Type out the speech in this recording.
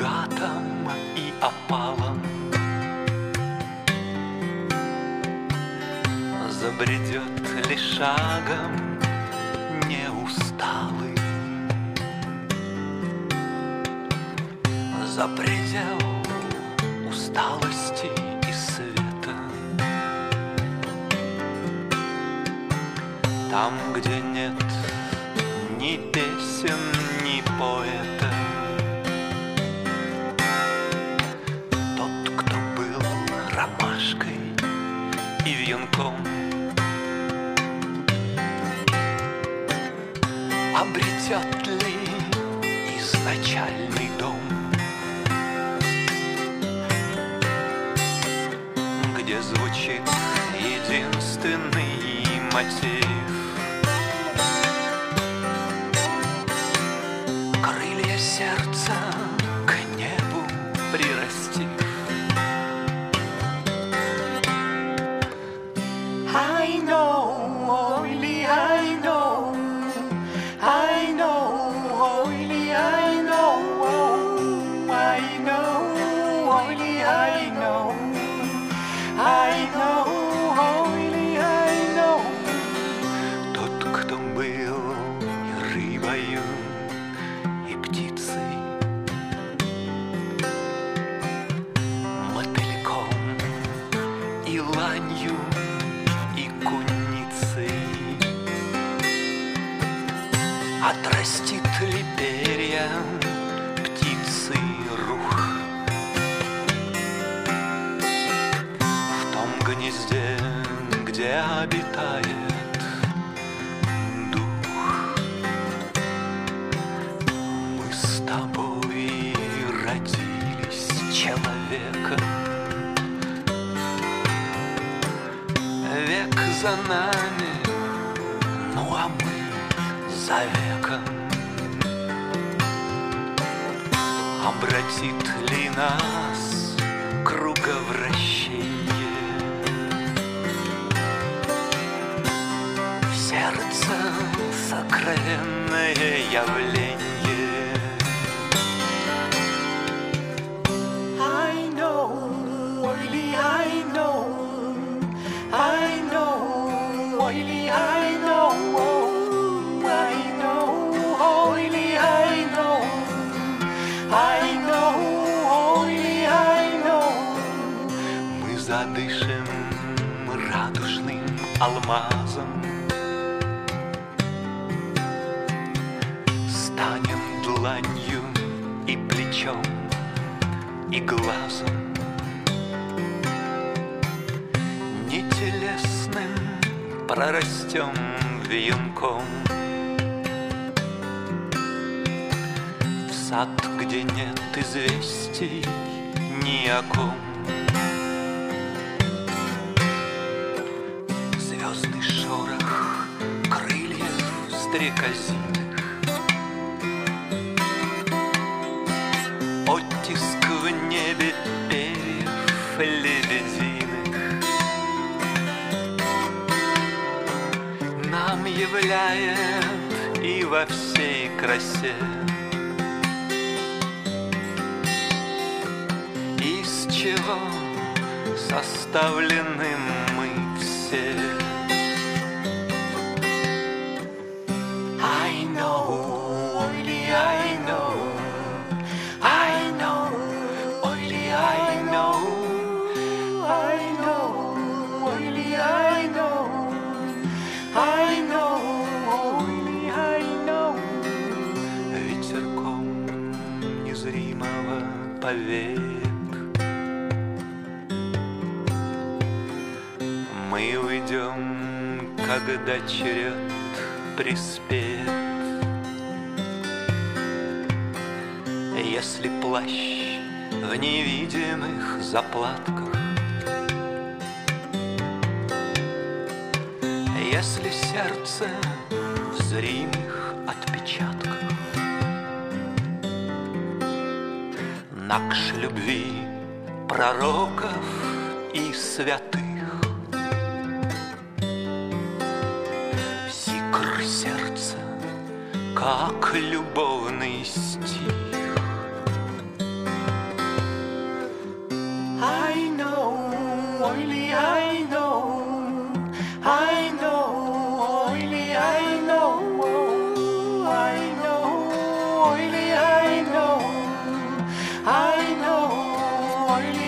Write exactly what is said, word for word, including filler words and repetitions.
агатом и опалом забредет ли шагом не усталый за предел усталости и света, там, где нет ни песен, ни поэта. Тот, кто был ромашкой и вьюнком, обретет ли изначальный дом, где звучит единственный мотив? Крылья сердца к небу прирастив. I know, only I know, I know, only I know, I know, only I know, I know, only I know. Тот, кто был и рыбою, и птицей, мотыльком, и ланью, и куницей, отрастит ли перья птицы рух в том гнезде, где обитает дух? Мы с тобой родились человеком, век за нами, ну а мы за веком. Обратит ли нас круговращение в сердце сокровенное явление? I know, only I know, I know, only I know, I know, only I know, I know, only I know. Мы задышим радужным алмазом, станем дланью и плечом, и глазом, нетелесным прорастем вьюнком в сад, где нет известий ни о ком. Звездный шорох крыльев стрекозиных, оттиск в небе перьев лебединых нам являет и во всей красе, из чего составлены мы все. I know, only I know, I know, only I know, I know, only I know, I know, only I know. Ветерком незримого повеет, мы уйдем, когда черед приспеет. Если плащ в невидимых заплатках, если сердце в зримых отпечатках, накш любви пророков и святых, сикр сердца, как любовный стих. I know only